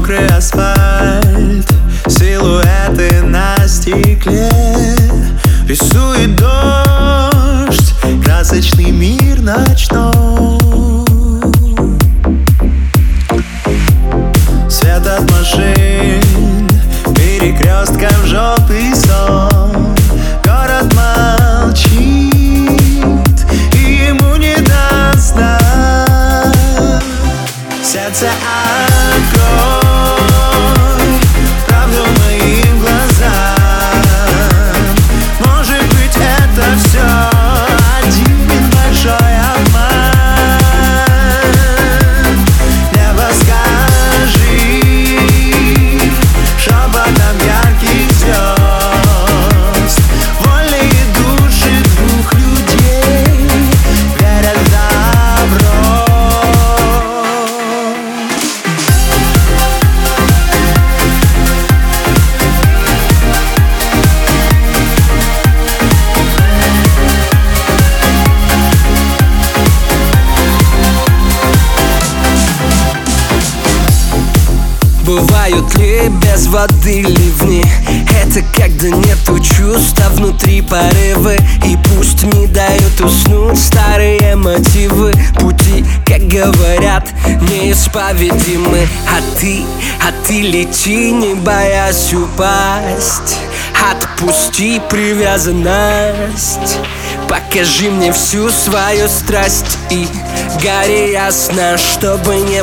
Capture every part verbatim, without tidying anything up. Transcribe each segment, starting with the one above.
мокрый асфальт, силуэты на стекле. Рисует дождь, красочный мир ночной. Свет от машин, перекрестков желтый сон. Город молчит, и ему не даст сна. Сердце открой, правду моим глазам. Может быть, это все один большой обман. Небо скажи шепотом ярких звезд. Вольные души двух людей верят в добро. Бывают ли без воды ливни? Это когда нету чувств, а внутри порывы. И пусть не дают уснуть старые мотивы. Пути, как говорят, неисповедимы. А ты, а ты лети, не боясь упасть. Отпусти привязанность. Покажи мне всю свою страсть и гори ясно, чтобы не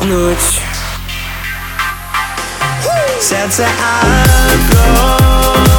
погаснуть. Сердце открой.